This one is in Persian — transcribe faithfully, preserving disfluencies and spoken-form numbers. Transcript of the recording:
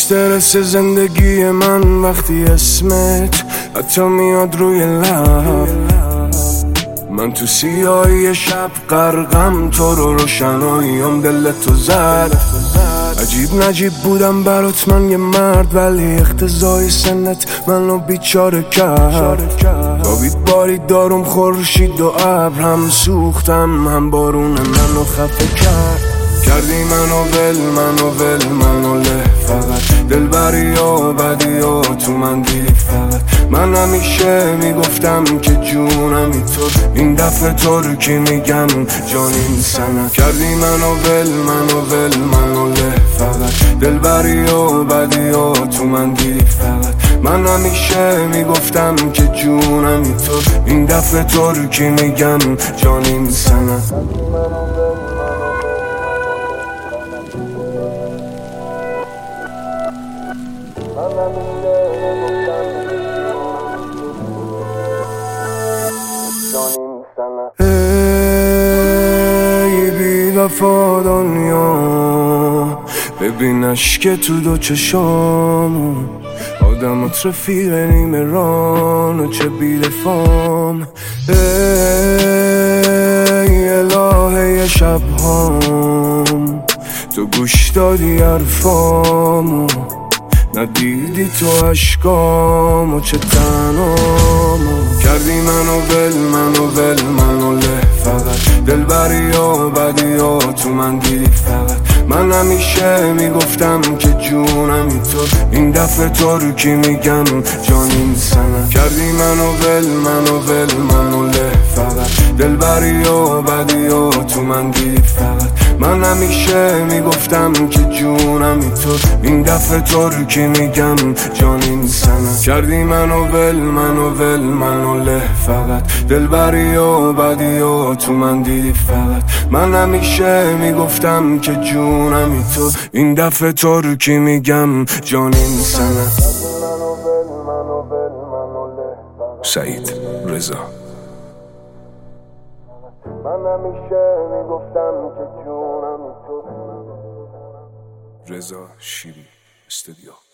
استرس زندگی من وقتی اسمت حتی میاد روی لب، من تو سیاهی شب غرقم، تو رو روشناییم دل تو زد. عجیب نجیب بودم برات من یه مرد، ولی اقتضای سنت منو بیچاره کرد. خوابید باری دارم خورشید و ابر، هم سوختم هم بارون منو خفه کرد. کردی منو ول منو ول منو له، فقط دلبری و بدی و تو من دیدی فقط. من همیشه میگفتم که جونمی تو، این دفعه تو رو کی میگم جانیم سنت. کردی منو ول منو ول منو له، فقط دلبری و بدی و تو من دیدی فقط. من همیشه میگفتم که جونمی تو، این دفعه تو رو کی میگم جانیم سنت. ای بی وفا دنیا، ببین اشک تو دو چشام، آدمات رفیق نیمه ران و چه بی‌دفام. ای الهه شبهام، تو گوش دادی حرفامو، ندیدی تو عشقامو چه تنامو. کردی منو ول منو ول منو له، فقط دلبری و بدی و تو من دیدی فقط. من همیشه میگفتم که جونمی تو، این دفعه تو رو کی میگم جانیم سنت. کردی منو ول منو ول منو له، فقط دلبری و بدی و تو من دیدی فقط. من همیشه میگفتم که جونمی تو، این دفعه تو رو کی میگم جانیم سنت. کردی منو ول منو ول منو له، فقط دلبری و بدی و تو من دیدی فقط. من همیشه میگفتم که جونمی تو، این دفعه تو رو کی میگم جانیم سنت. سعید رضا. من همیشه میگفتم که جونمی تو. رضا شیری استودیو.